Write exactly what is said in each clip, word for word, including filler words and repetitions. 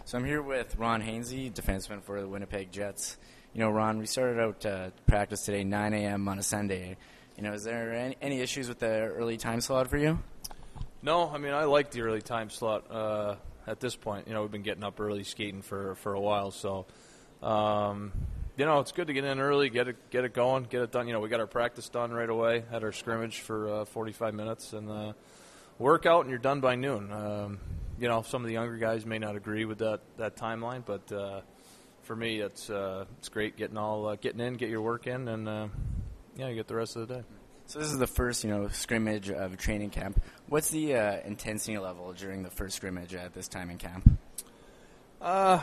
So I'm here with Ron Hainsey, defenseman for the Winnipeg Jets. You know, Ron, we started out uh, practice today nine a.m. on a Sunday. You know, is there any, any issues with the early time slot for you? No, I mean, I like the early time slot uh, at this point. You know, we've been getting up early skating for, for a while, so, um, you know, it's good to get in early, get it get it going, get it done. You know, we got our practice done right away, had our scrimmage for uh, forty-five minutes, and uh, work out, and you're done by noon. Um, you know, some of the younger guys may not agree with that, that timeline, but uh, for me, it's uh, it's great getting all uh, getting in, get your work in, and uh, yeah, you get the rest of the day. So this is the first, you know, scrimmage of training camp. What's the uh, intensity level during the first scrimmage at this time in camp? Uh,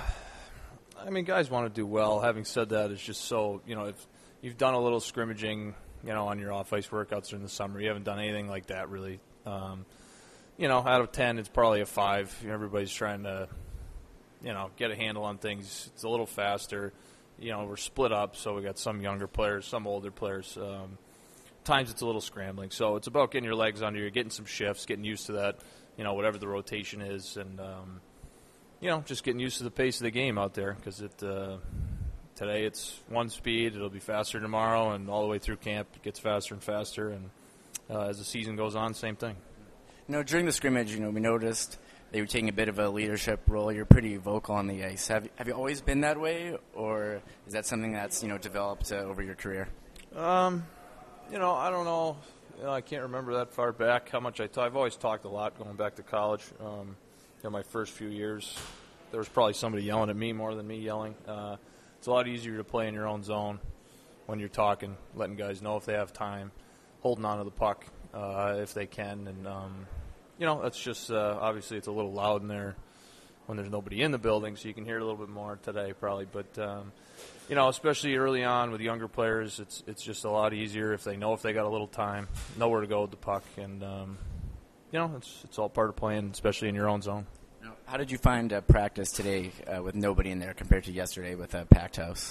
I mean, guys want to do well. Having said that, it's just so, you know, if you've done a little scrimmaging, you know, on your off-ice workouts during the summer, you haven't done anything like that really. Um, you know, out of ten, it's probably a five. Everybody's trying to, you know, get a handle on things. It's a little faster. You know, we're split up, so we got some younger players, some older players. Um, times it's a little scrambling. So it's about getting your legs under you, getting some shifts, getting used to that, you know, whatever the rotation is, and, um, you know, just getting used to the pace of the game out there, because it, uh, today it's one speed. It'll be faster tomorrow, and all the way through camp it gets faster and faster, and uh, as the season goes on, same thing. You know, during the scrimmage, you know, we noticed that you were taking a bit of a leadership role. You're pretty vocal on the ice. Have, have you always been that way, or is that something that's, you know, developed uh, over your career? Um... You know, I don't know. You know, I can't remember that far back how much I talk. I've always talked a lot going back to college. Um, you know, my first few years, there was probably somebody yelling at me more than me yelling. Uh, it's a lot easier to play in your own zone when you're talking, letting guys know if they have time, holding on to the puck uh, if they can. And, um, you know, that's just uh, obviously it's a little loud in there when there's nobody in the building, so you can hear it a little bit more today probably. But, um, you know, especially early on with younger players, it's it's just a lot easier if they know if they got a little time, know where to go with the puck, and um, you know, it's it's all part of playing, especially in your own zone. How did you find uh, practice today uh, with nobody in there compared to yesterday with a packed house?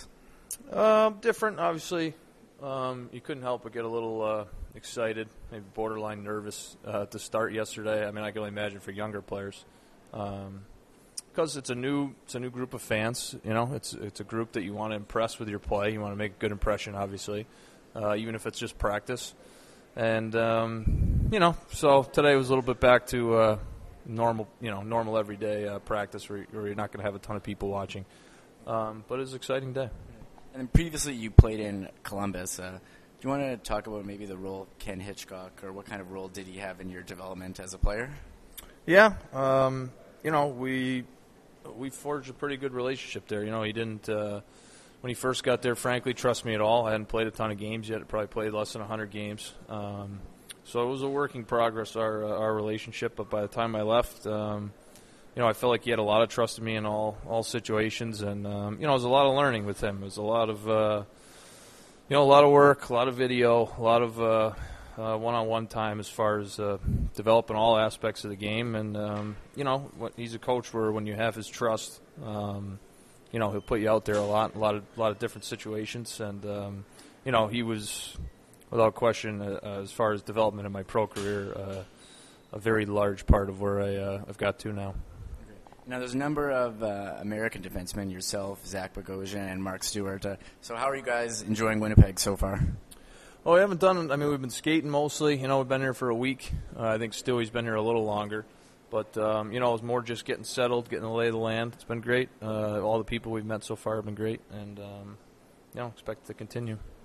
Uh, different, obviously. Um, you couldn't help but get a little uh, excited, maybe borderline nervous uh, to start yesterday. I mean, I can only imagine for younger players. Um, Because it's a new, it's a new group of fans. You know, it's it's a group that you want to impress with your play. You want to make a good impression, obviously, uh, even if it's just practice. And um, you know, so today was a little bit back to uh, normal, you know, normal everyday uh, practice where, where you're not going to have a ton of people watching. Um, but it was an exciting day. And then previously, you played in Columbus. Uh, do you want to talk about maybe the role Ken Hitchcock, or what kind of role did he have in your development as a player? Yeah, um, you know, we. We forged a pretty good relationship there. You know, he didn't, uh, when he first got there, frankly, trust me at all. I hadn't played a ton of games yet. I probably played less than one hundred games. Um, so it was a work in progress, our uh, our relationship. But by the time I left, um, you know, I felt like he had a lot of trust in me in all, all situations. And, um, you know, it was a lot of learning with him. It was a lot of, uh, you know, a lot of work, a lot of video, a lot of uh, uh, one-on-one time as far as uh, developing all aspects of the game. And, um, you know, what, he's a coach where when you have his trust, um, you know, he'll put you out there a lot, a lot of, a lot of different situations. And, um, you know, he was, without question, uh, uh, as far as development in my pro career, uh, a very large part of where I, uh, I've got to now. Now, there's a number of uh, American defensemen, yourself, Zach Bogosian, and Mark Stewart. Uh, so how are you guys enjoying Winnipeg so far? Oh, we haven't done. I mean, we've been skating mostly. You know, we've been here for a week. Uh, I think Stewie's been here a little longer, but um, you know, it was more just getting settled, getting the lay of the land. It's been great. Uh, all the people we've met so far have been great, and um, you know, expect it to continue.